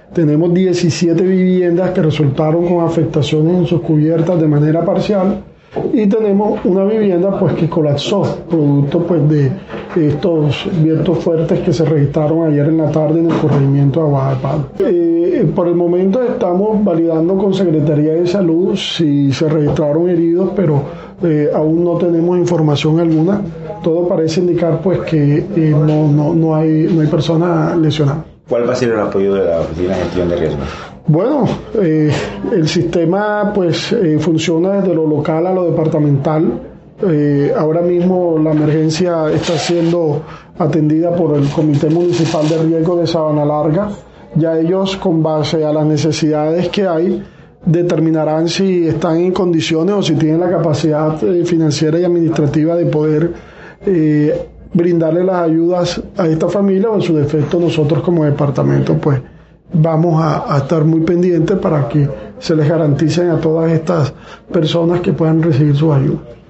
Tenemos 17 viviendas que resultaron con afectaciones en sus cubiertas de manera parcial y tenemos una vivienda pues que colapsó producto pues de estos vientos fuertes que se registraron ayer en la tarde en el corregimiento de Aguada de Palo. Por el momento estamos validando con Secretaría de Salud si se registraron heridos, pero aún no tenemos información alguna. Todo parece indicar pues que no hay personas lesionadas. ¿Cuál va a ser el apoyo de la Oficina de Gestión de Riesgos? Bueno, el sistema pues funciona desde lo local a lo departamental. Ahora mismo la emergencia está siendo atendida por el Comité Municipal de Riesgo de Sabana Larga. Ya ellos, con base a las necesidades que hay, determinarán si están en condiciones o si tienen la capacidad financiera y administrativa de poder brindarle las ayudas a esta familia, o en su defecto nosotros como departamento pues vamos a estar muy pendientes para que se les garanticen a todas estas personas que puedan recibir sus ayudas.